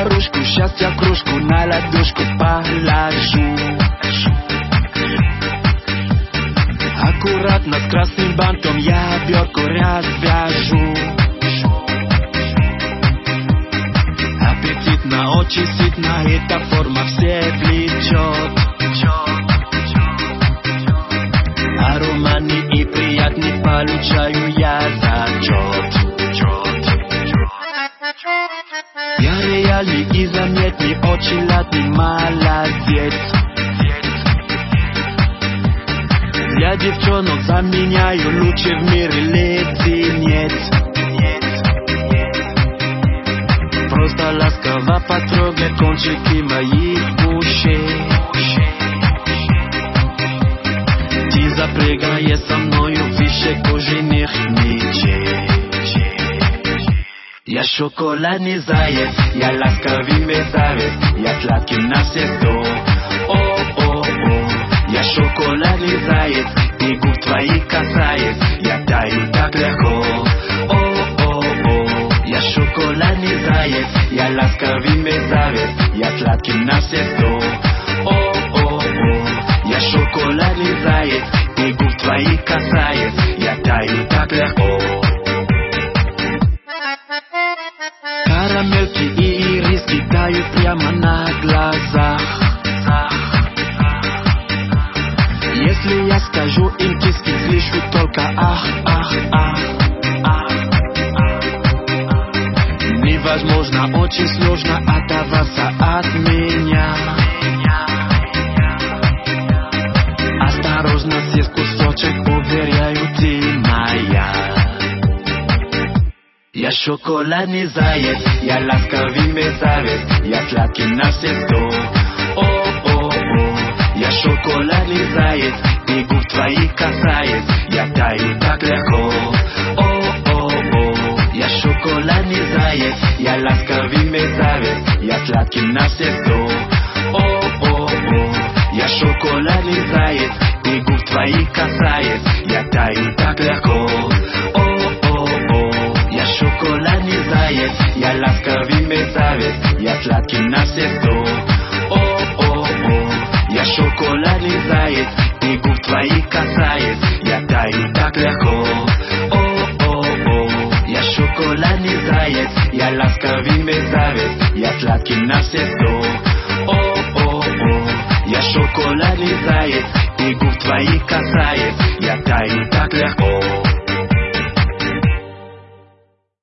наружку, сейчас я кружку на ладошку положу. Аккуратно с красным бантом я обертку развяжу. Аппетитно, очень сытно, эта форма всех влечет. Ароматный и приятный получаю я зачет. Я реальный и заметный, очень ладный, молодец. Для девчонок заменяю лучше в мире леденец. Просто ласково потрогай кончики моих ушей. Ты запрягаешь со мною выше кожаных мечей. Я шоколадный заяц, я ласковый мерзавец, я сладкий на все сто. О-о-о, я шоколадный заяц, и губ твоих касаясь, я таю так легко. О-о-о, я шоколадный заяц, я ласковый мерзавец, я сладкий на все сто. О-о-о, я шоколадный заяц, и губ твоих касаясь, я таю так легко. Карамельки и ириски тают прямо на глазах. Если я скажу им киски, слышу только ах, ах, ах, ах. Невозможно, очень сложно оторваться от меня. Осторожно, съесть кусочек, уверяю, ты моя. Я шоколадный заяц, я ласковый мерзавец, я сладкий на все сто. О-о-о, я шоколадный заяц, и губ твоих касаясь, я таю так легко. О-о-о, я шоколадный заяц, я ласковый мерзавец, я сладкий на все сто. О-о-о, я шоколадный заяц, и губ твоих касаясь, я таю так легко. Я шоколадный заяц, я ласковый мерзавец, я сладкий на все сто. О-о-о, я шоколадный заяц, и губ твоих касаясь, я таю так легко. О-о-о, я шоколадный заяц, я ласковый мерзавец, я сладкий на все сто. О-о-о, я шоколадный заяц, и губ твоих касаясь,